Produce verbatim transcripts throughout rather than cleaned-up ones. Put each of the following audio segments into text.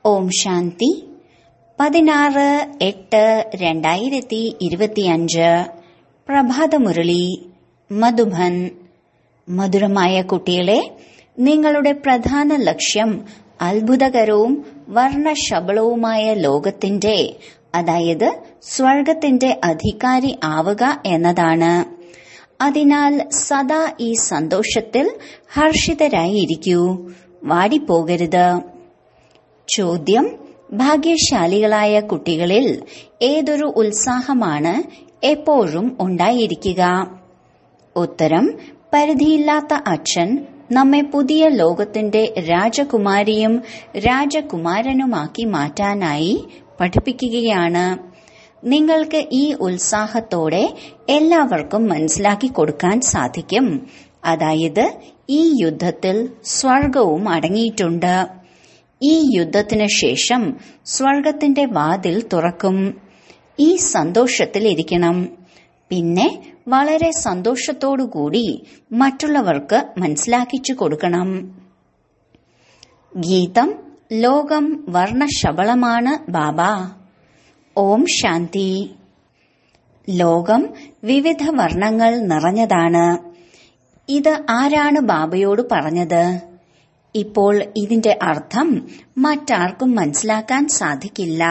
ഓം ശാന്തി. പതിനാറ് എട്ട് രണ്ടായിരത്തി ഇരുപത്തിയഞ്ച് പ്രഭാതമുരളി മധുബൻ. മധുരമായ കുട്ടികളെ, നിങ്ങളുടെ പ്രധാന ലക്ഷ്യം അത്ഭുതകരവും വർണ്ണശബളവുമായ ലോകത്തിന്റെ, അതായത് സ്വർഗത്തിന്റെ അധികാരി ആവുക എന്നതാണ്. അതിനാൽ സദാ ഈ സന്തോഷത്തിൽ ഹർഷിതരായിരിക്കൂ, വാടിപ്പോകരുത്. ചോദ്യം: ഭാഗ്യശാലികളായ കുട്ടികളിൽ ഏതൊരു ഉത്സാഹമാണ് എപ്പോഴും ഉണ്ടായിരിക്കുക? ഉത്തരം: പരിധിയില്ലാത്ത അച്ഛൻ നമ്മെ പുതിയ ലോകത്തിന്റെ രാജകുമാരിയും രാജകുമാരനുമാക്കി മാറ്റാനായി പഠിപ്പിക്കുകയാണ്. നിങ്ങൾക്ക് ഈ ഉത്സാഹത്തോടെ എല്ലാവർക്കും മനസ്സിലാക്കി കൊടുക്കാൻ സാധിക്കും. അതായത് ഈ യുദ്ധത്തിൽ സ്വർഗവും അടങ്ങിയിട്ടുണ്ട്. ഈ യുദ്ധത്തിന് ശേഷം സ്വർഗത്തിന്റെ വാതിൽ തുറക്കും. ഈ സന്തോഷത്തിലിരിക്കണം. പിന്നെ വളരെ സന്തോഷത്തോടുകൂടി മറ്റുള്ളവർക്ക് മനസ്സിലാക്കിച്ചു കൊടുക്കണം. ഗീതം: ലോകം വർണ്ണശബളമാണ് ബാബ. ഓം ശാന്തി. ലോകം വിവിധ വർണ്ണങ്ങൾ നിറഞ്ഞതാണ്. ഇത് ആരാണ് ബാബയോട് പറഞ്ഞത്? ഇപ്പോൾ ഇതിന്റെ അർത്ഥം മറ്റാർക്കും മനസ്സിലാക്കാൻ സാധിക്കില്ല.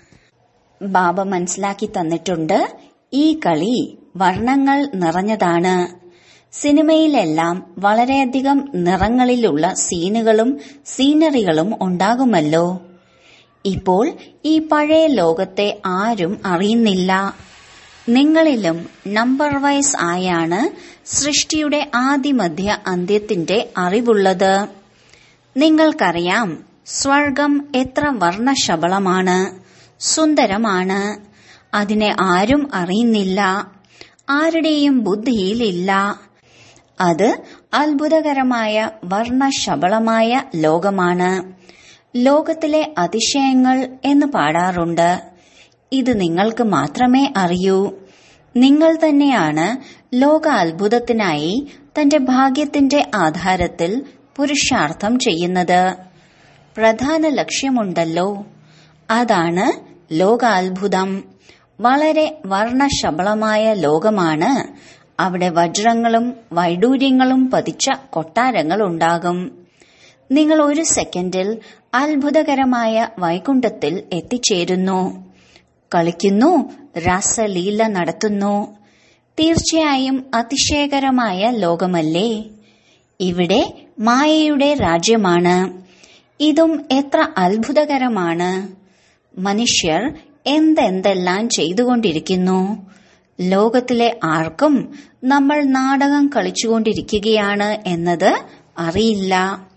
ബാബ മനസ്സിലാക്കി തന്നിട്ടുണ്ട്. ഈ കളി വർണ്ണങ്ങൾ നിറഞ്ഞതാണ്. സിനിമയിലെല്ലാം വളരെയധികം നിറങ്ങളിലുള്ള സീനുകളും സീനറികളും ഉണ്ടാകുമല്ലോ. ഇപ്പോൾ ഈ പഴയ ലോകത്തെ ആരും അറിയുന്നില്ല. നിങ്ങളിലും നമ്പർ വൈസ് ആയാണ് സൃഷ്ടിയുടെ ആദിമധ്യ അന്ത്യത്തിന്റെ അറിവുള്ളത്. നിങ്ങൾക്കറിയാം സ്വർഗം എത്ര വർണ്ണശബളമാണ്, സുന്ദരമാണ്. അതിനെ ആരും അറിയുന്നില്ല, ആരുടെയും ബുദ്ധിയിലില്ല. അത് അത്ഭുതകരമായ വർണ്ണശബളമായ ലോകമാണ്. ലോകത്തിലെ അതിശയങ്ങൾ എന്ന് പാടാറുണ്ട്. ഇത് നിങ്ങൾക്ക് മാത്രമേ അറിയൂ. നിങ്ങൾ തന്നെയാണ് ലോക അത്ഭുതത്തിനായി തന്റെ ഭാഗ്യത്തിന്റെ ആധാരത്തിൽ പുരുഷാർത്ഥം ചെയ്യുന്നത്. പ്രധാന ലക്ഷ്യമുണ്ടല്ലോ, അതാണ് ലോകാത്ഭുതം. വളരെ വർണ്ണശബളമായ ലോകമാണ്. അവിടെ വജ്രങ്ങളും വൈഡൂര്യങ്ങളും പതിച്ച കൊട്ടാരങ്ങൾ ഉണ്ടാകും. നിങ്ങൾ ഒരു സെക്കൻഡിൽ അത്ഭുതകരമായ വൈകുണ്ഠത്തിൽ എത്തിച്ചേരുന്നു. കളിക്കുന്നു, രാസലീല നടത്തുന്നു. തീർച്ചയായും അതിശയകരമായ ലോകമല്ലേ? ഇവിടെ മായയുടെ രാജ്യമാണ്. ഇതും എത്ര അത്ഭുതകരമാണ്. മനുഷ്യർ എന്തെന്തെല്ലാം ചെയ്തുകൊണ്ടിരിക്കുന്നു. ലോകത്തിലെ ആർക്കും നമ്മൾ നാടകം കളിച്ചുകൊണ്ടിരിക്കുകയാണ് എന്നത് അറിയില്ല.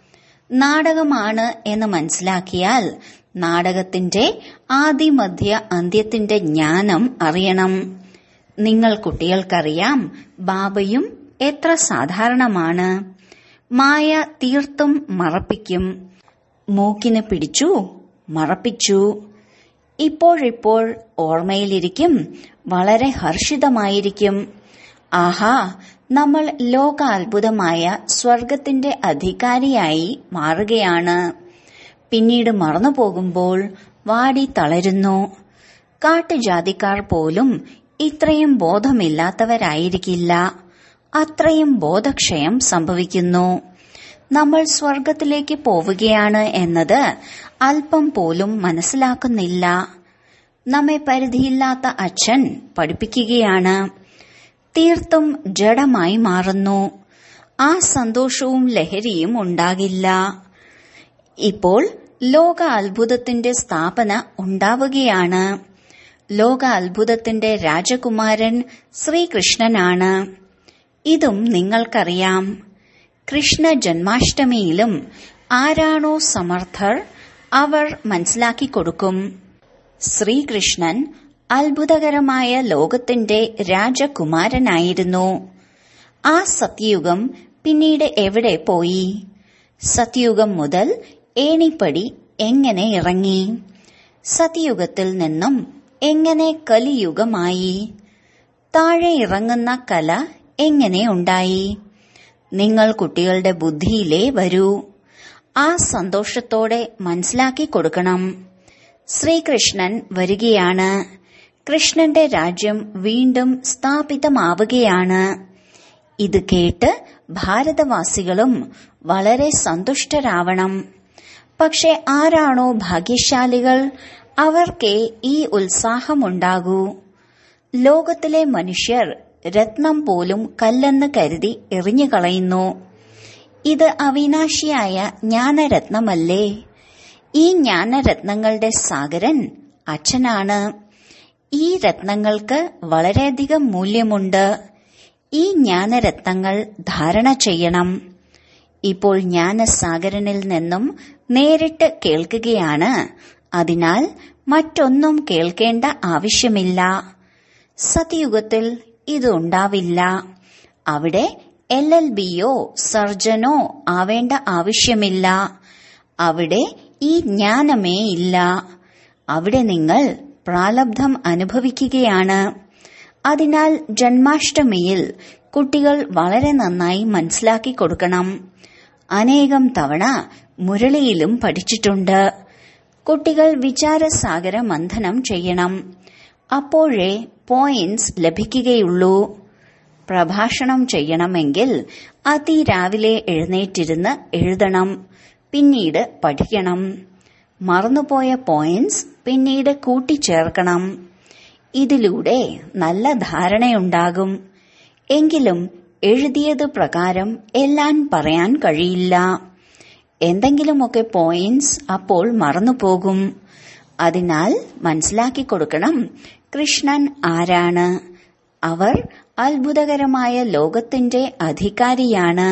നാടകമാണ് എന്ന് മനസ്സിലാക്കിയാൽ നാടകത്തിന്റെ ആദിമധ്യ അന്ത്യത്തിന്റെ ജ്ഞാനം അറിയണം. നിങ്ങൾ കുട്ടികൾക്കറിയാം ബാബയും എത്ര സാധാരണമാണ്. മായ തീർത്തും മറപ്പിക്കും. മൂക്കിന് പിടിച്ചു, മറപ്പിച്ചു. ഇപ്പോഴിപ്പോൾ ഓർമ്മയിലിരിക്കും, വളരെ ഹർഷിതമായിരിക്കും. ആഹാ, നമ്മൾ ലോകാത്ഭുതമായ സ്വർഗത്തിന്റെ അധികാരിയായി മാറുകയാണ്. പിന്നീട് മറന്നുപോകുമ്പോൾ വാടി തളരുന്നു. കാട്ടുജാതിക്കാർ പോലും ഇത്രയും ബോധമില്ലാത്തവരായിരിക്കില്ല. അത്രയും ബോധക്ഷയം സംഭവിക്കുന്നു. നമ്മൾ സ്വർഗത്തിലേക്ക് പോവുകയാണ് എന്നത് അല്പം പോലും മനസ്സിലാക്കുന്നില്ല. നമ്മെ പരിധിയില്ലാത്ത അച്ഛൻ പഠിപ്പിക്കുകയാണ്. തീർത്തും ജഡമായി മാറുന്നു. ആ സന്തോഷവും ലഹരിയും ഉണ്ടാകില്ല. ഇപ്പോൾ ലോക അത്ഭുതത്തിന്റെ സ്ഥാപന ഉണ്ടാവുകയാണ്. ലോക അത്ഭുതത്തിന്റെ രാജകുമാരൻ ശ്രീകൃഷ്ണനാണ്. ഇതും നിങ്ങൾക്കറിയാം. കൃഷ്ണ ജന്മാഷ്ടമിയിലും ആരാണോ സമർത്ഥർ അവർ മനസ്സിലാക്കി കൊടുക്കും. ശ്രീകൃഷ്ണൻ അത്ഭുതകരമായ ലോകത്തിന്റെ രാജകുമാരനായിരുന്നു. ആ സത്യയുഗം പിന്നീട് എവിടെ പോയി? സത്യയുഗം മുതൽ ഏണിപ്പടി എങ്ങനെ ഇറങ്ങി? സത്യയുഗത്തിൽ നിന്നും എങ്ങനെ കലിയുഗമായി? താഴെ ഇറങ്ങുന്ന കല എങ്ങനെ ഉണ്ടായി? നിങ്ങൾ കുട്ടികളുടെ ബുദ്ധിയിലേ വരൂ. ആ സന്തോഷത്തോടെ മനസ്സിലാക്കി കൊടുക്കണം. ശ്രീകൃഷ്ണൻ വരികയാണ്. കൃഷ്ണന്റെ രാജ്യം വീണ്ടും സ്ഥാപിതമാവുകയാണ്. ഇത് കേട്ട് ഭാരതവാസികളും വളരെ സന്തുഷ്ടരാവണം. പക്ഷെ ആരാണോ ഭാഗ്യശാലികൾ അവർക്കേ ഈ ഉത്സാഹമുണ്ടാകൂ. ലോകത്തിലെ മനുഷ്യർ രത്നം പോലും കല്ലെന്ന് കരുതി എറിഞ്ഞുകളയുന്നു. ഇത് അവിനാശിയായ ജ്ഞാനരത്നമല്ലേ? ഈ ജ്ഞാനരത്നങ്ങളുടെ സാഗരൻ അച്ഛനാണ്. ഈ രത്നങ്ങൾക്ക് വളരെയധികം മൂല്യമുണ്ട്. ഈ ജ്ഞാനരത്നങ്ങൾ ധാരണ ചെയ്യണം. ഇപ്പോൾ ജ്ഞാനസാഗരനിൽ നിന്നും നേരിട്ട് കേൾക്കുകയാണ്. അതിനാൽ മറ്റൊന്നും കേൾക്കേണ്ട ആവശ്യമില്ല. സത്യുഗത്തിൽ ഇത് ഉണ്ടാവില്ല. അവിടെ എൽ എൽ ബിയോ സർജനോ ആവേണ്ട ആവശ്യമില്ല. അവിടെ ഈ ജ്ഞാനമേ ഇല്ല. അവിടെ നിങ്ങൾ പ്രാലബ്ധം അനുഭവിക്കുകയാണ്. അതിനാൽ ജന്മാഷ്ടമിയിൽ കുട്ടികൾ വളരെ നന്നായി മനസ്സിലാക്കി കൊടുക്കണം. അനേകം തവണ മുരളിയിലും പഠിച്ചിട്ടുണ്ട്. കുട്ടികൾ വിചാരസാഗര മന്ഥനം ചെയ്യണം. അപ്പോഴേ പോയിന്റ്സ് ലഭിക്കുകയുള്ളൂ. പ്രഭാഷണം ചെയ്യണമെങ്കിൽ അതിരാവിലെ എഴുന്നേറ്റിരുന്ന് എഴുതണം. പിന്നീട് പഠിക്കണം. മറന്നുപോയ പോയിന്റ്സ് പിന്നീട് കൂട്ടിച്ചേർക്കണം. ഇതിലൂടെ നല്ല ധാരണയുണ്ടാകും. എങ്കിലും എഴുതിയത് പ്രകാരം എല്ലാം പറയാൻ കഴിയില്ല. എന്തെങ്കിലുമൊക്കെ പോയിന്റ്സ് അപ്പോൾ മറന്നുപോകും. അതിനാൽ മനസ്സിലാക്കി കൊടുക്കണം, കൃഷ്ണൻ ആരാണ്. അവർ അത്ഭുതകരമായ ലോകത്തിന്റെ അധികാരിയാണ്.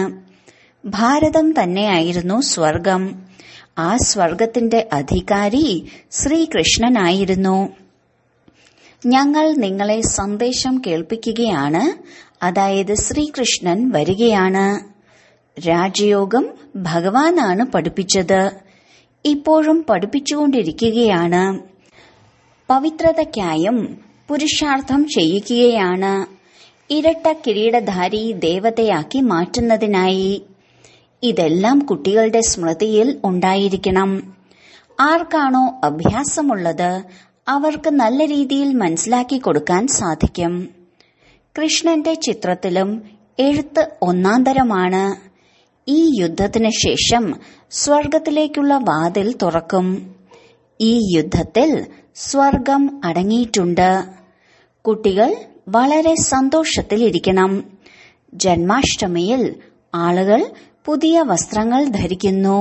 ഭാരതം തന്നെയായിരുന്നു സ്വർഗം. ആ സ്വർഗത്തിന്റെ അധികാരി ശ്രീകൃഷ്ണനായിരുന്നു. ഞങ്ങൾ നിങ്ങളെ സന്ദേശം കേൾപ്പിക്കുകയാണ്. അതായത് ശ്രീകൃഷ്ണൻ വരികയാണ്. രാജയോഗം ഭഗവാനാണ് പഠിപ്പിച്ചത്. ഇപ്പോഴും പഠിപ്പിച്ചുകൊണ്ടിരിക്കുകയാണ്. പവിത്രതയ്ക്കായും പുരുഷാർത്ഥം ചെയ്യിക്കുകയാണ്. ഇരട്ട കിരീടധാരി ദേവതയാക്കി മാറ്റുന്നതിനായി. ഇതെല്ലാം കുട്ടികളുടെ സ്മൃതിയിൽ ഉണ്ടായിരിക്കണം. ആർക്കാണോ അഭ്യാസമുള്ളത് അവർക്ക് നല്ല രീതിയിൽ മനസ്സിലാക്കി കൊടുക്കാൻ സാധിക്കും. കൃഷ്ണന്റെ ചിത്രത്തിലും എഴുത്ത് ഒന്നാന്തരമാണ്. ഈ യുദ്ധത്തിന് ശേഷം സ്വർഗത്തിലേക്കുള്ള വാതിൽ തുറക്കും. ഈ യുദ്ധത്തിൽ സ്വർഗം അടങ്ങിയിട്ടുണ്ട്. കുട്ടികൾ വളരെ സന്തോഷത്തിലിരിക്കണം. ജന്മാഷ്ടമിയിൽ ആളുകൾ പുതിയ വസ്ത്രങ്ങൾ ധരിക്കുന്നു.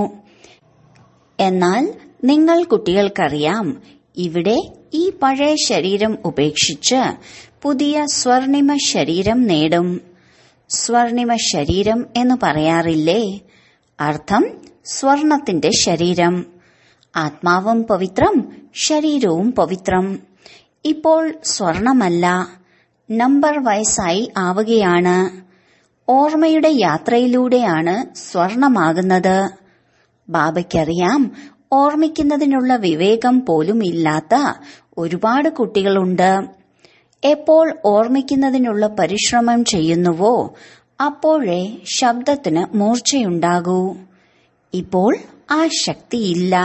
എന്നാൽ നിങ്ങൾ കുട്ടികൾക്കറിയാം, ഇവിടെ ഈ പഴയ ശരീരം ഉപേക്ഷിച്ച് പുതിയ സ്വർണിമ ശരീരം നേടും. സ്വർണിമ ശരീരം എന്ന് പറയാറില്ലേ? അർത്ഥം സ്വർണത്തിന്റെ ശരീരം. ആത്മാവും പവിത്രം, ശരീരവും പവിത്രം. ഇപ്പോൾ സ്വർണമല്ല, നമ്പർ വയസ്സായി ആവുകയാണ്. ഓർമ്മയുടെ യാത്രയിലൂടെയാണ് സ്വർണമാകുന്നത്. ബാബയ്ക്കറിയാം, ഓർമ്മിക്കുന്നതിനുള്ള വിവേകം പോലും ഇല്ലാത്ത ഒരുപാട് കുട്ടികളുണ്ട്. എപ്പോൾ ഓർമ്മിക്കുന്നതിനുള്ള പരിശ്രമം ചെയ്യുന്നുവോ അപ്പോഴേ ശബ്ദത്തിന് മൂർച്ചയുണ്ടാകൂ. ഇപ്പോൾ ആ ശക്തിയില്ല,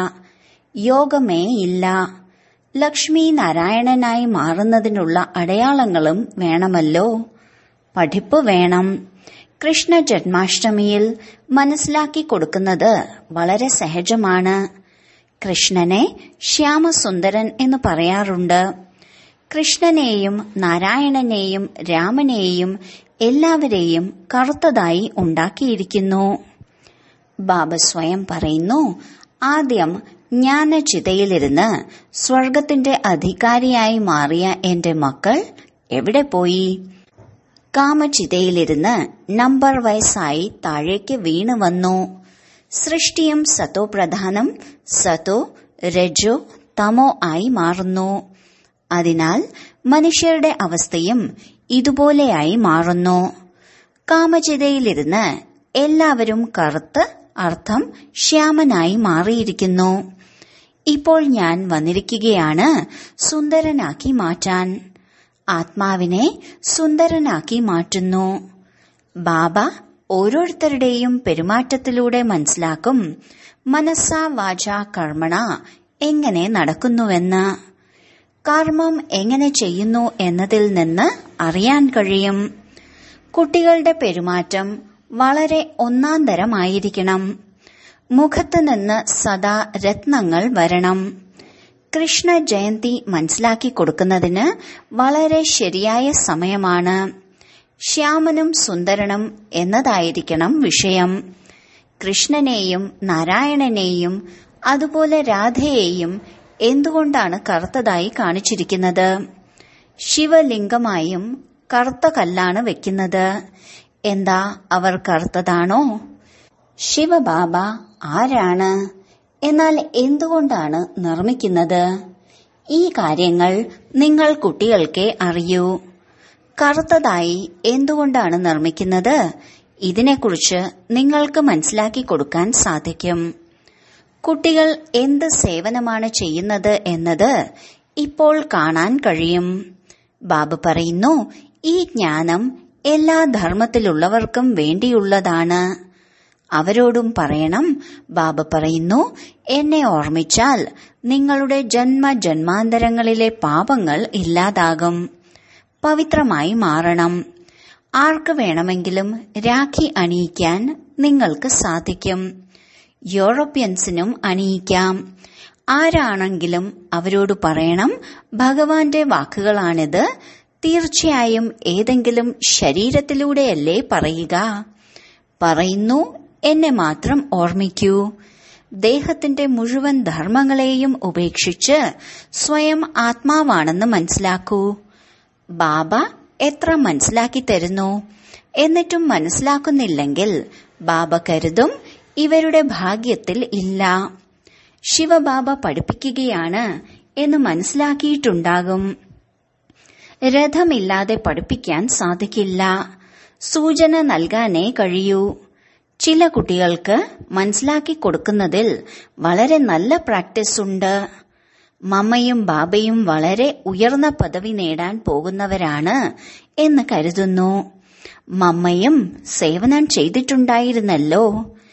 യോഗമേ ഇല്ല. ലക്ഷ്മി നാരായണനായി മാറുന്നതിനുള്ള അടയാളങ്ങളും വേണമല്ലോ. പഠിപ്പ് വേണം. കൃഷ്ണ ജന്മാഷ്ടമിയിൽ മനസ്സിലാക്കി കൊടുക്കുന്നത് വളരെ സഹജമാണ്. കൃഷ്ണനെ ശ്യാമസുന്ദരൻ എന്ന് പറയാറുണ്ട്. കൃഷ്ണനെയും നാരായണനെയും രാമനെയും എല്ലാവരെയും കറുത്തതായി ഉണ്ടാക്കിയിരിക്കുന്നു. ബാബ സ്വയം പറയുന്നു, ആദ്യം ജ്ഞാനചിതയിലിരുന്ന് സ്വർഗത്തിന്റെ അധികാരിയായി മാറിയ എന്റെ മക്കൾ എവിടെ പോയി? കാമചിതയിലിരുന്ന് നമ്പർ വയസ്സായി താഴേക്ക് വീണു വന്നു. സൃഷ്ടിയും സത്തോ പ്രധാനം, സത്തോ രജോ തമോ ആയി മാറുന്നു. അതിനാൽ മനുഷ്യരുടെ അവസ്ഥയും ഇതുപോലെയായി മാറുന്നു. കാമചിതയിലിരുന്ന് എല്ലാവരും കറുത്ത്, അർത്ഥം ശ്യാമനായി മാറിയിരിക്കുന്നു. ഇപ്പോൾ ഞാൻ വന്നിരിക്കുകയാണ് സുന്ദരനാക്കി മാറ്റാൻ. ആത്മാവിനെ സുന്ദരനാക്കി മാറ്റുന്നു. ബാബ ഓരോരുത്തരുടെയും പെരുമാറ്റത്തിലൂടെ മനസ്സിലാക്കും, മനസ്സാ വാച കർമ്മണ എങ്ങനെ നടക്കുന്നുവെന്ന്. കർമ്മം എങ്ങനെ ചെയ്യുന്നു എന്നതിൽ നിന്ന് അറിയാൻ കഴിയും. കുട്ടികളുടെ പെരുമാറ്റം വളരെ ഒന്നാന്തരമായിരിക്കണം. മുഖത്ത് നിന്ന് സദാ രത്നങ്ങൾ വരണം. കൃഷ്ണ ജയന്തി മനസ്സിലാക്കി കൊടുക്കുന്നതിന് വളരെ ശരിയായ സമയമാണ്. ശ്യാമനും സുന്ദരനും എന്നതായിരിക്കണം വിഷയം. കൃഷ്ണനെയും നാരായണനെയും അതുപോലെ രാധയെയും എന്തുകൊണ്ടാണ് കറുത്തതായി കാണിച്ചിരിക്കുന്നത്? ശിവലിംഗമായും കറുത്ത കല്ലാണ് വെക്കുന്നത്. എന്താ അവർ കറുത്തതാണോ? ശിവബാബ ആരാണ്? എന്നാൽ എന്തുകൊണ്ടാണ് നിർമ്മിക്കുന്നത്? ഈ കാര്യങ്ങൾ നിങ്ങൾ കുട്ടികൾക്കേ അറിയൂ. കറുത്തതായി എന്തുകൊണ്ടാണ് നിർമ്മിക്കുന്നത്? ഇതിനെക്കുറിച്ച് നിങ്ങൾക്ക് മനസ്സിലാക്കി കൊടുക്കാൻ സാധിക്കും. കുട്ടികൾ എന്ത് സേവനമാണ് ചെയ്യുന്നത് എന്നത് ഇപ്പോൾ കാണാൻ കഴിയും. ബാബ പറയുന്നു, ഈ ജ്ഞാനം എല്ലാ ധർമ്മത്തിലുള്ളവർക്കും വേണ്ടിയുള്ളതാണ്. അവരോടും പറയണം. ബാബ പറയുന്നു, എന്നെ ഓർമ്മിച്ചാൽ നിങ്ങളുടെ ജന്മ ജന്മാന്തരങ്ങളിലെ പാപങ്ങൾ ഇല്ലാതാകും, പവിത്രമായി മാറണം. ആർക്ക് വേണമെങ്കിലും രാഖി അണിയിക്കാൻ നിങ്ങൾക്ക് സാധിക്കും. യൂറോപ്യൻസിനും അണിയിക്കാം. ആരാണെങ്കിലും അവരോട് പറയണം, ഭഗവാന്റെ വാക്കുകളാണിത്. തീർച്ചയായും ഏതെങ്കിലും ശരീരത്തിലൂടെയല്ലേ പറയുക. പറയുന്നു, എന്നെ മാത്രം ഓർമ്മിക്കൂ. ദേഹത്തിന്റെ മുഴുവൻ ധർമ്മങ്ങളെയും ഉപേക്ഷിച്ച് സ്വയം ആത്മാവാണെന്ന് മനസ്സിലാക്കൂ. ബാബ എത്ര മനസ്സിലാക്കി തരുന്നു. എന്നിട്ടും മനസ്സിലാക്കുന്നില്ലെങ്കിൽ ബാബ കരുതും ഇവരുടെ ഭാഗ്യത്തിൽ ഇല്ല. ശിവബാബ പഠിപ്പിക്കുകയാണ് എന്ന് മനസ്സിലാക്കിയിട്ടുണ്ടാകും. രഥമില്ലാതെ പഠിപ്പിക്കാൻ സാധിക്കില്ല. സൂചന നൽകാനേ കഴിയൂ. ചില കുട്ടികൾക്ക് മനസ്സിലാക്കി കൊടുക്കുന്നതിൽ വളരെ നല്ല പ്രാക്ടീസ് ഉണ്ട്. മമ്മയും ബാബയും വളരെ ഉയർന്ന പദവി നേടാൻ പോകുന്നവരാണ് എന്ന് കരുതുന്നു. മമ്മയും സേവനം ചെയ്തിട്ടുണ്ടായിരുന്നല്ലോ.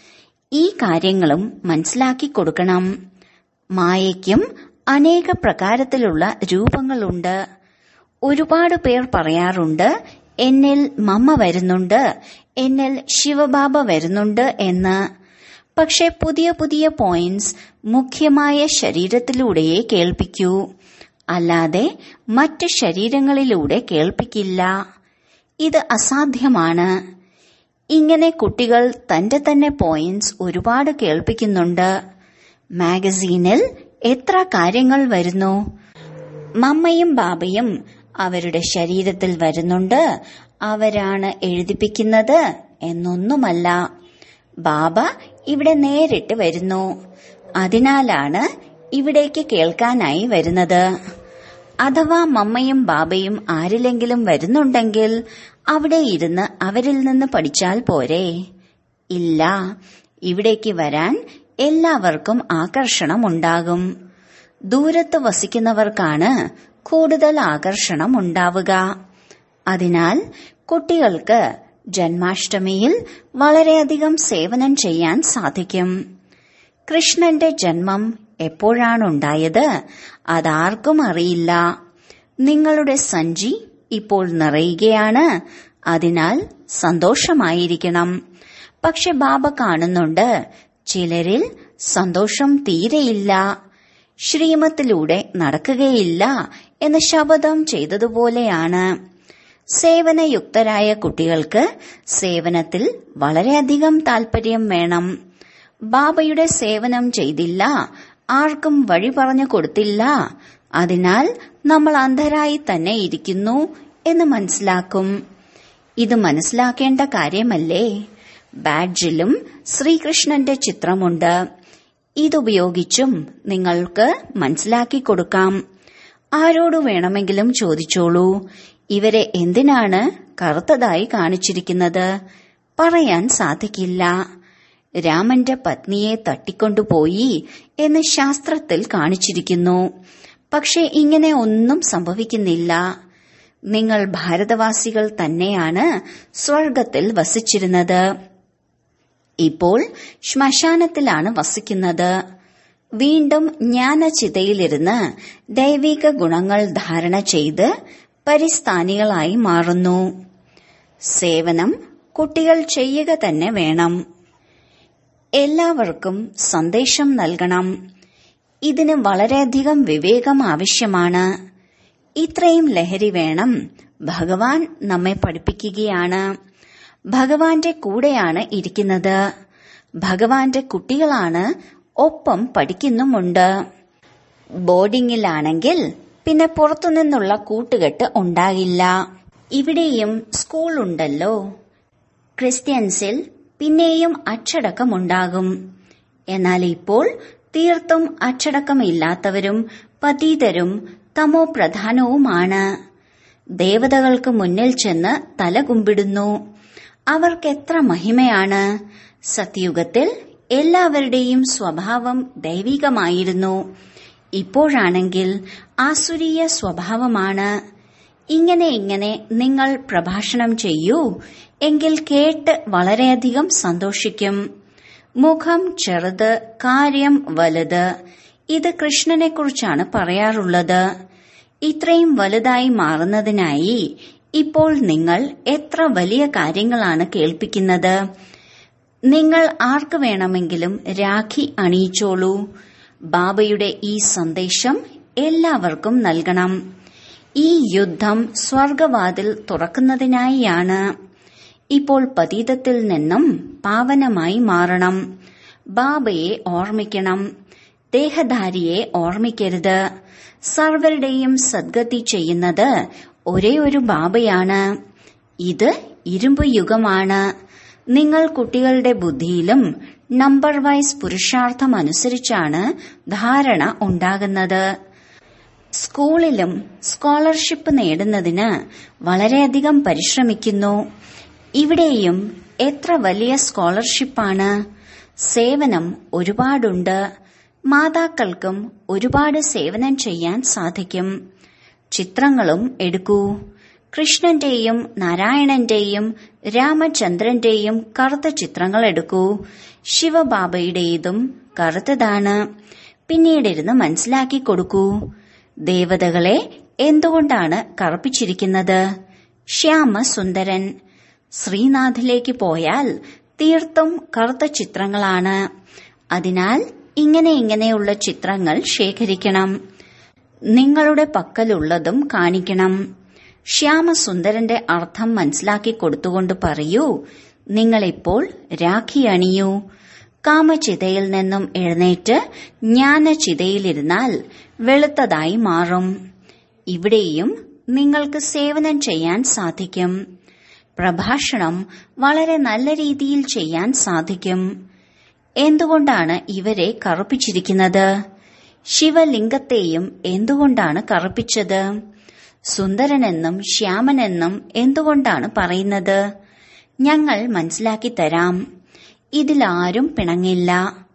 ഈ കാര്യങ്ങളും മനസ്സിലാക്കി കൊടുക്കണം. മായയ്ക്കും അനേക പ്രകാരത്തിലുള്ള രൂപങ്ങളുണ്ട്. ഒരുപാട് പേർ പറയാറുണ്ട്, എന്നിൽ മമ്മ വരുന്നുണ്ട്, എന്നിൽ ശിവബാബ വരുന്നുണ്ട് എന്ന്. പക്ഷെ പുതിയ പുതിയ പോയിന്റ്സ് മുഖ്യമായ ശരീരത്തിലൂടെയേ കേൾപ്പിക്കൂ, അല്ലാതെ മറ്റ് ശരീരങ്ങളിലൂടെ കേൾപ്പിക്കില്ല. ഇത് അസാധ്യമാണ്. ഇങ്ങനെ കുട്ടികൾ തന്റെ തന്നെ പോയിന്റ്സ് ഒരുപാട് കേൾപ്പിക്കുന്നുണ്ട്. മാഗസീനിൽ എത്ര കാര്യങ്ങൾ വരുന്നു. മമ്മയും ബാബയും അവരുടെ ശരീരത്തിൽ വരുന്നുണ്ട്, അവരാണ് എഴുതിപ്പിക്കുന്നത് എന്നൊന്നുമല്ല. ബാബ ഇവിടെ നേരിട്ട് വരുന്നു. അതിനാലാണ് ഇവിടേക്ക് കേൾക്കാനായി വരുന്നത്. അഥവാ മമ്മയും ബാബയും ആരിലെങ്കിലും വരുന്നുണ്ടെങ്കിൽ അവിടെ ഇരുന്ന് അവരിൽ നിന്ന് പഠിച്ചാൽ പോരെ? ഇല്ല, ഇവിടേക്ക് വരാൻ എല്ലാവർക്കും ആകർഷണം ഉണ്ടാകും. ദൂരത്ത് വസിക്കുന്നവർക്കാണ് കൂടുതൽ ആകർഷണം ഉണ്ടാവുക. അതിനാൽ കുട്ടികൾക്ക് ജന്മാഷ്ടമിയിൽ വളരെയധികം സേവനം ചെയ്യാൻ സാധിക്കും. കൃഷ്ണന്റെ ജന്മം എപ്പോഴാണുണ്ടായത് അതാർക്കും അറിയില്ല. നിങ്ങളുടെ സഞ്ചി ഇപ്പോൾ നിറയുകയാണ്. അതിനാൽ സന്തോഷമായിരിക്കണം. പക്ഷെ ബാബ കാണുന്നുണ്ട്, ചിലരിൽ സന്തോഷം തീരെയില്ല. ശ്രീമത്തിലൂടെ നടക്കുകയില്ല എന്ന് ശപഥം ചെയ്തതുപോലെയാണ്. സേവനയുക്തരായ കുട്ടികൾക്ക് സേവനത്തിൽ വളരെയധികം താൽപര്യം വേണം. ബാബയുടെ സേവനം ചെയ്തില്ല, ആർക്കും വഴി പറഞ്ഞു കൊടുത്തില്ല, അതിനാൽ നമ്മൾ അന്ധരായി തന്നെ ഇരിക്കുന്നു എന്ന് മനസ്സിലാക്കും. ഇത് മനസ്സിലാക്കേണ്ട കാര്യമല്ലേ? ബാഡ്ജിലും ശ്രീകൃഷ്ണന്റെ ചിത്രമുണ്ട്. ഇതുപയോഗിച്ചും നിങ്ങൾക്ക് മനസ്സിലാക്കി കൊടുക്കാം. ആരോട് വേണമെങ്കിലും ചോദിച്ചോളൂ, ഇവരെ എന്തിനാണ് കറുത്തതായി കാണിച്ചിരിക്കുന്നത്? പറയാൻ സാധിക്കില്ല. രാമന്റെ പത്നിയെ തട്ടിക്കൊണ്ടുപോയി എന്ന് ശാസ്ത്രത്തിൽ കാണിച്ചിരിക്കുന്നു. പക്ഷെ ഇങ്ങനെ ഒന്നും സംഭവിക്കുന്നില്ല. നിങ്ങൾ ഭാരതവാസികൾ തന്നെയാണ് സ്വർഗത്തിൽ വസിച്ചിരുന്നത്. ഇപ്പോൾ ശ്മശാനത്തിലാണ് വസിക്കുന്നത്. വീണ്ടും ജ്ഞാനചിതയിലിരുന്ന് ദൈവിക ഗുണങ്ങൾ ധാരണ ചെയ്ത് പരിസ്ഥാനികളായി മാറുന്നു. സേവനം കുട്ടികൾ ചെയ്യുക തന്നെ വേണം. എല്ലാവർക്കും സന്ദേശം നൽകണം. ഇതിന് വളരെയധികം വിവേകം ആവശ്യമാണ്. ഇത്രയും ലഹരി വേണം. ഭഗവാൻ നമ്മെ പഠിപ്പിക്കുകയാണ്. ഭഗവാന്റെ കൂടെയാണ് ഇരിക്കുന്നത്. ഭഗവാന്റെ കുട്ടികളാണ്, ഒപ്പം പഠിക്കുന്നുമുണ്ട്. ബോർഡിംഗിലാണെങ്കിൽ പിന്നെ പുറത്തുനിന്നുള്ള കൂട്ടുകെട്ട് ഉണ്ടാകില്ല. ഇവിടെയും സ്കൂൾ ഉണ്ടല്ലോ. ക്രിസ്ത്യൻസിൽ പിന്നെയും അച്ചടക്കമുണ്ടാകും. എന്നാൽ ഇപ്പോൾ തീർത്തും അച്ചടക്കമില്ലാത്തവരും പതീതരും തമോ പ്രധാനവുമാണ്. ദേവതകൾക്ക് മുന്നിൽ ചെന്ന് തലകുമ്പിടുന്നു. അവർക്കെത്ര മഹിമയാണ്. സത്യുഗത്തിൽ എല്ലാവരുടെയും സ്വഭാവം ദൈവികമായിരുന്നു. ഇപ്പോഴാണെങ്കിൽ ആസുരീയ സ്വഭാവമാണ്. ഇങ്ങനെ ഇങ്ങനെ നിങ്ങൾ പ്രഭാഷണം ചെയ്യൂ, എങ്കിൽ കേട്ട് വളരെയധികം സന്തോഷിക്കും. മുഖം ചെറുത്, കാര്യം വലുത്. ഇത് കൃഷ്ണനെക്കുറിച്ചാണ് പറയാറുള്ളത്. ഇത്രയും വലുതായി മാറുന്നതിനായി ഇപ്പോൾ നിങ്ങൾ എത്ര വലിയ കാര്യങ്ങളാണ് കേൾപ്പിക്കുന്നത്. നിങ്ങൾ ആർക്ക് വേണമെങ്കിലും രാഖി അണിയിച്ചോളൂ. ബാബയുടെ ഈ സന്ദേശം എല്ലാവർക്കും നൽകണം. ഈ യുദ്ധം സ്വർഗവാതിൽ തുറക്കുന്നതിനായാണ്. ഇപ്പോൾ പതീതത്തിൽ നിന്നും പാവനമായി മാറണം. ബാബയെ ഓർമ്മിക്കണം. ദേഹധാരിയെ ഓർമ്മിക്കരുത്. സർവരുടെയും സദ്ഗതി ചെയ്യുന്നത് ഒരേ ഒരു ബാബയാണ്. ഇത് ഇരുമ്പ് യുഗമാണ്. നിങ്ങൾ കുട്ടികളുടെ ബുദ്ധിയിലും നമ്പർ വൈസ് പുരുഷാർത്ഥം അനുസരിച്ചാണ് ധാരണ ഉണ്ടാകുന്നത്. സ്കൂളിലും സ്കോളർഷിപ്പ് നേടുന്നതിന് വളരെയധികം പരിശ്രമിക്കുന്നു. ഇവിടെയും എത്ര വലിയ സ്കോളർഷിപ്പാണ്. സേവനം ഒരുപാടുണ്ട്. മാതാക്കൾക്കും ഒരുപാട് സേവനം ചെയ്യാൻ സാധിക്കും. ചിത്രങ്ങളും എടുക്കൂ. കൃഷ്ണന്റെയും നാരായണന്റെയും രാമചന്ദ്രന്റെയും കറുത്ത ചിത്രങ്ങൾ എടുക്കൂ. ശിവബാബയുടേതും കറുത്തതാണ്. പിന്നീടിരുന്ന് മനസ്സിലാക്കി കൊടുക്കൂ. ദേവതകളെ എന്തുകൊണ്ടാണ് കറുപ്പിച്ചിരിക്കുന്നത്? ശ്യാമസുന്ദരൻ. ശ്രീനാഥിലേക്ക് പോയാൽ തീർത്തും കറുത്ത ചിത്രങ്ങളാണ്. അതിനാൽ ഇങ്ങനെ ഇങ്ങനെയുള്ള ചിത്രങ്ങൾ ശേഖരിക്കണം. നിങ്ങളുടെ പക്കലുള്ളതും കാണിക്കണം. ശ്യാമസുന്ദരന്റെ അർത്ഥം മനസ്സിലാക്കി കൊടുത്തുകൊണ്ട് പറയൂ, നിങ്ങളിപ്പോൾ രാഖി അണിയൂ. കാമചിതയിൽ നിന്നും എഴുന്നേറ്റ് ജ്ഞാനചിതയിലിരുന്നാൽ വെളുത്തതായി മാറും. ഇവിടെയും നിങ്ങൾക്ക് സേവനം ചെയ്യാൻ സാധിക്കും. പ്രഭാഷണം വളരെ നല്ല രീതിയിൽ ചെയ്യാൻ സാധിക്കും. എന്തുകൊണ്ടാണ് ഇവരെ കറുപ്പിച്ചിരിക്കുന്നത്? ശിവലിംഗത്തെയും എന്തുകൊണ്ടാണ് കറുപ്പിച്ചത്? സുന്ദരനെന്നും ശ്യാമനെന്നും എന്തുകൊണ്ടാണ് പറയുന്നത്? ഞങ്ങൾ മനസ്സിലാക്കി തരാം. ഇതിലാരും പിണങ്ങില്ല.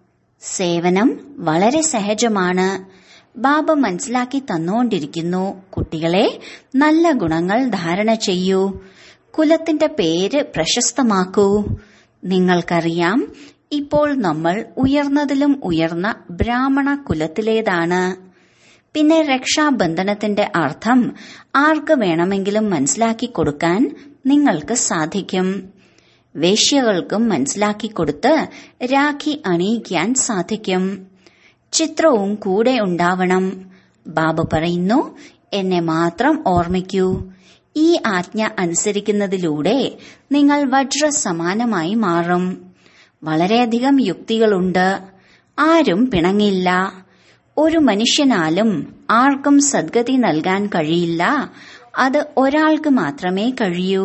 സേവനം വളരെ സഹജമാണ്. ബാബ മനസ്സിലാക്കി തന്നുകൊണ്ടിരിക്കുന്നു. കുട്ടികളെ, നല്ല ഗുണങ്ങൾ ധാരണ ചെയ്യൂ. കുലത്തിന്റെ പേര് പ്രശസ്തമാക്കൂ. നിങ്ങൾക്കറിയാം, ഇപ്പോൾ നമ്മൾ ഉയർന്നതിലും ഉയർന്ന ബ്രാഹ്മണ കുലത്തിലേതാണ്. പിന്നെ രക്ഷാബന്ധനത്തിന്റെ അർത്ഥം ആർക്ക് വേണമെങ്കിലും മനസ്സിലാക്കി കൊടുക്കാൻ നിങ്ങൾക്ക് സാധിക്കും. വേശ്യകൾക്കും മനസ്സിലാക്കി കൊടുത്ത് രാഖി അണിയിക്കാൻ സാധിക്കും. ചിത്രവും കൂടെ ഉണ്ടാവണം. ബാബ പറയുന്നു, എന്നെ മാത്രം ഓർമ്മിക്കൂ. ഈ ആജ്ഞ അനുസരിക്കുന്നതിലൂടെ നിങ്ങൾ വജ്രസമാനമായി മാറും. വളരെയധികം യുക്തികളുണ്ട്. ആരും പിണങ്ങില്ല. ഒരു മനുഷ്യനാലും ആർക്കും സദ്ഗതി നൽകാൻ കഴിയില്ല. അത് ഒരാൾക്ക് മാത്രമേ കഴിയൂ.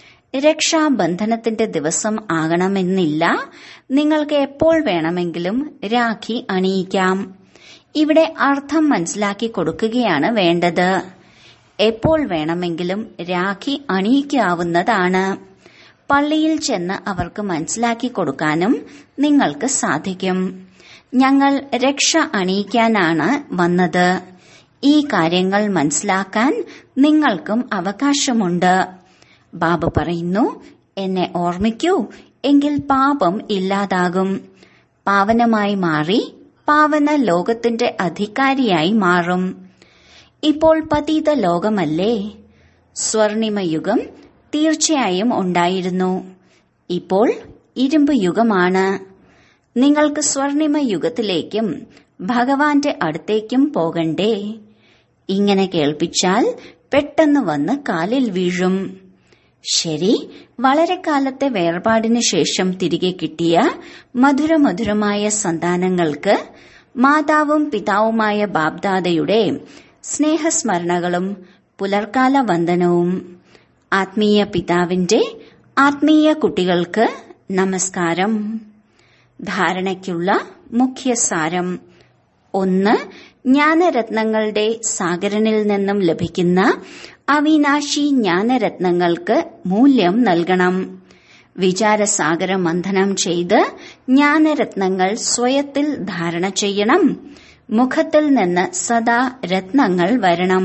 രക്ഷാബന്ധനത്തിന്റെ ദിവസം ആകണമെന്നില്ല. നിങ്ങൾക്ക് എപ്പോൾ വേണമെങ്കിലും രാഖി അണിയിക്കാം. ഇവിടെ അർത്ഥം മനസ്സിലാക്കി കൊടുക്കുകയാണ് വേണ്ടത്. എപ്പോൾ വേണമെങ്കിലും രാഖി അണിയിക്കാവുന്നതാണ്. പള്ളിയിൽ ചെന്ന് അവർക്ക് മനസ്സിലാക്കി കൊടുക്കാനും നിങ്ങൾക്ക് സാധിക്കും. ഞങ്ങൾ രക്ഷ അണിയിക്കാനാണ് വന്നത്. ഈ കാര്യങ്ങൾ മനസ്സിലാക്കാൻ നിങ്ങൾക്കും അവകാശമുണ്ട്. ബാബ പറയുന്നു, എന്നെ ഓർമ്മിക്കൂ. എങ്കിൽ പാപം ഇല്ലാതാകും. പാവനമായി മാറി പാവന ലോകത്തിന്റെ അധികാരിയായി മാറും. ഇപ്പോൾ പതീത ലോകമല്ലേ? സ്വർണിമയുഗം തീർച്ചയായും ഉണ്ടായിരുന്നു. ഇപ്പോൾ ഇരുമ്പ് യുഗമാണ്. നിങ്ങൾക്ക് സ്വർണിമ യുഗത്തിലേക്കും ഭഗവാന്റെ അടുത്തേക്കും പോകണ്ടേ? ഇങ്ങനെ കേൾപ്പിച്ചാൽ പെട്ടെന്ന് വന്ന് കാലിൽ വീഴും. ശരി, വളരെ കാലത്തെ വേർപാടിനു ശേഷം തിരികെ കിട്ടിയ മധുരമധുരമായ സന്താനങ്ങൾക്ക് മാതാവും പിതാവുമായ ബാബ്ദാദയുടെ സ്നേഹസ്മരണകളും പുലർക്കാല വന്ദനവും. ആത്മീയ പിതാവിന്റെ ആത്മീയ കുട്ടികൾക്ക് നമസ്കാരം. ധാരണയ്ക്കുള്ള മുഖ്യസാരം: ഒന്ന്, ജ്ഞാനരത്നങ്ങളുടെ സാഗരനിൽ നിന്നും ലഭിക്കുന്ന അവിനാശി ജ്ഞാനരത്നങ്ങൾക്ക് മൂല്യം നൽകണം. വിചാരസാഗര മന്ഥനം ചെയ്ത് ജ്ഞാനരത്നങ്ങൾ സ്വയത്തിൽ ധാരണ ചെയ്യണം. മുഖത്തിൽ നിന്ന് സദാ രത്നങ്ങൾ വരണം.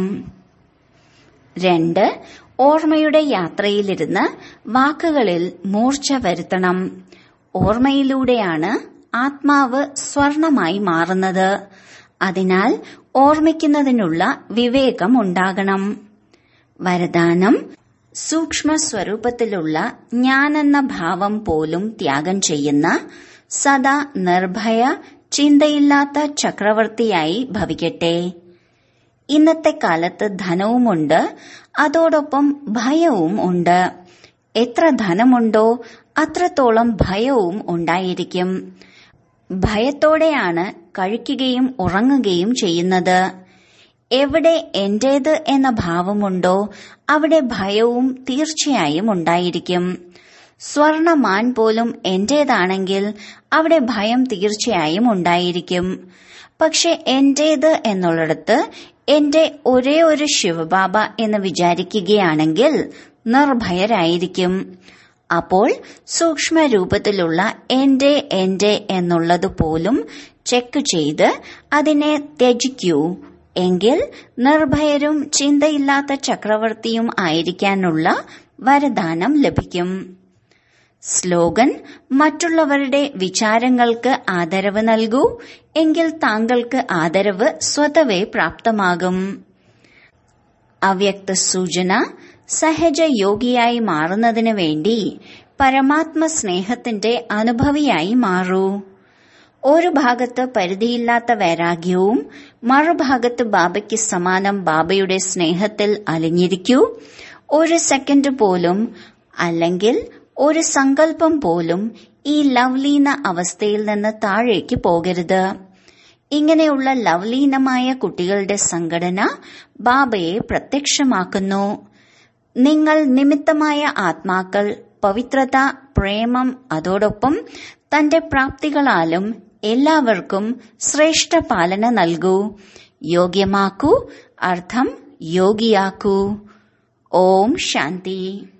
രണ്ട്, ഓർമ്മയുടെ യാത്രയിലിരുന്ന് വാക്കുകളിൽ മൂർച്ച വരുത്തണം. ഓർമ്മയിലൂടെയാണ് ആത്മാവ് സ്വർണമായി മാറുന്നത്. അതിനാൽ ഓർമ്മിക്കുന്നതിനുള്ള വിവേകം ഉണ്ടാകണം. വരദാനം: സൂക്ഷ്മ സ്വരൂപത്തിലുള്ള ഞാനെന്ന ഭാവം പോലും ത്യാഗം ചെയ്യുന്ന സദാ നിർഭയ ചിന്തയില്ലാത്ത ചക്രവർത്തിയായി ഭവിക്കട്ടെ. ഇന്നത്തെ കാലത്ത് ധനവുമുണ്ട്, അതോടൊപ്പം ഭയവും ഉണ്ട്. എത്ര ധനമുണ്ടോ അത്രത്തോളം ഭയവും ഉണ്ടായിരിക്കും. ഭയത്തോടെയാണ് കഴിക്കുകയും ഉറങ്ങുകയും ചെയ്യുന്നത്. എവിടെ എന്റേത് എന്ന ഭാവമുണ്ടോ അവിടെ ഭയവും തീർച്ചയായും ഉണ്ടായിരിക്കും. സ്വർണമാൻ പോലും എന്റേതാണെങ്കിൽ അവിടെ ഭയം തീർച്ചയായും ഉണ്ടായിരിക്കും. പക്ഷെ എന്റേത് എന്നുള്ളിടത്ത് എന്റെ ഒരേ ഒരു ശിവബാബ എന്ന് വിചാരിക്കുകയാണെങ്കിൽ നിർഭയരായിരിക്കും. അപ്പോൾ സൂക്ഷ്മ രൂപത്തിലുള്ള എന്റെ എന്റെ എന്നുള്ളത് പോലും ചെക്ക് ചെയ്ത് അതിനെ ത്യജിക്കൂ. എങ്കിൽ നിർഭയരും ചിന്തയില്ലാത്ത ചക്രവർത്തിയും ആയിരിക്കാനുള്ള വരദാനം ലഭിക്കും. സ്ലോഗൻ: മറ്റുള്ളവരുടെ വിചാരങ്ങൾക്ക് ആദരവ് നൽകൂ, എങ്കിൽ താങ്കൾക്ക് ആദരവ് സ്വതവേ പ്രാപ്തമാകും. അവ്യക്ത സൂചന: സഹജ യോഗിയായി മാറുന്നതിനു വേണ്ടി പരമാത്മ സ്നേഹത്തിന്റെ അനുഭവിയായി മാറൂ. ഒരു ഭാഗത്ത് പരിധിയില്ലാത്ത വൈരാഗ്യവും മറുഭാഗത്ത് ബാബയ്ക്ക് സമാനം ബാബയുടെ സ്നേഹത്തിൽ അലിഞ്ഞിരിക്കൂ. ഒരു സെക്കൻഡ് പോലും അല്ലെങ്കിൽ ഒരു സങ്കല്പം പോലും ഈ ലവ്ലീന അവസ്ഥയിൽ നിന്ന് താഴേക്ക് പോകരുത്. ഇങ്ങനെയുള്ള ലവ്ലീനമായ കുട്ടികളുടെ സംഘടന ബാബയെ പ്രത്യക്ഷമാക്കുന്നു. നിങ്ങൾ നിമിത്തമായ ആത്മാക്കൾ പവിത്രത, പ്രേമം, അതോടൊപ്പം തന്റെ പ്രാപ്തികളാലും എല്ലാവർക്കും ശ്രേഷ്ഠ പാലന നൽകൂ. യോഗ്യമാക്കൂ, അർത്ഥം യോഗിയാക്കൂ. ഓം ശാന്തി.